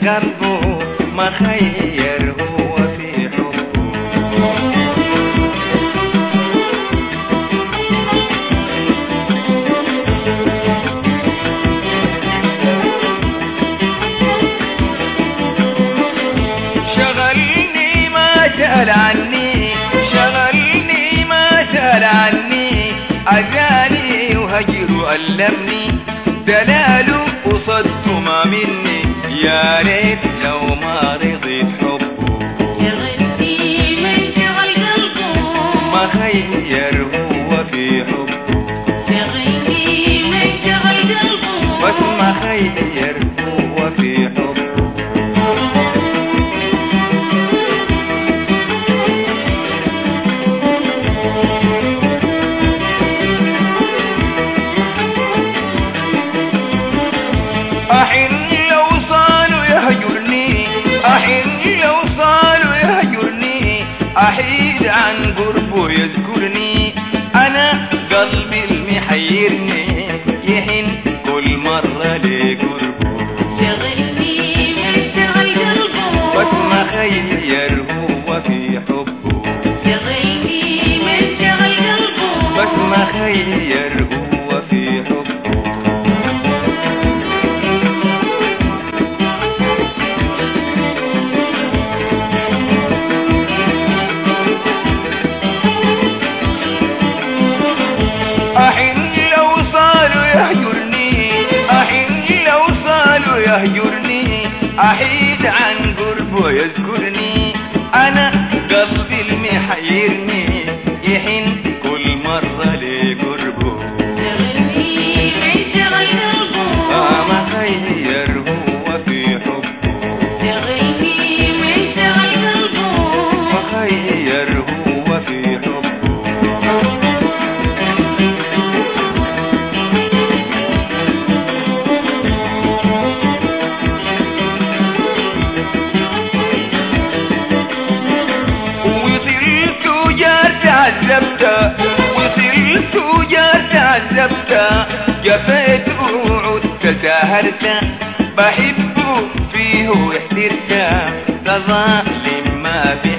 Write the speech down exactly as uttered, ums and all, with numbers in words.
قلبه مخير هو في حبه. شغلني ما سأل عني، شغلني ما سأل عني، أذاني وهجر ألمني، دلاله وصدت ما مني، يا ريت لو ما رضيت حبه. شغلني من شغل قلبه مخير هو في حبه. شغلني من شغل قلبه بس مخير هو في حبه. أحن لو صالوا يهجرني، أحن لو صالوا يهجرني، أحيد عن قربه يذكرني، أنا قلبي المحيرني يحن كل مرة لقربه. شغلني من شغل قلبه بس مخير هو في حبه. شغلني من شغل قلبه بس مخير هو في حبه. أحن لو صالوا يهجرني، أحن لو صالوا يهجرني، أحيد عن قربه يذكرني، أنا قلبي المحيرني يحن كل مرة لقربه. شغلني من شغل قلبه آه مخير هو في حبه. شغلني من شغل قلبه مخير هو في حبه. وصلت وجات عذبت، وصلت وجات عذبت، جفيت وعدت سهرت، بحبه فيه واحترت، تظالم ما في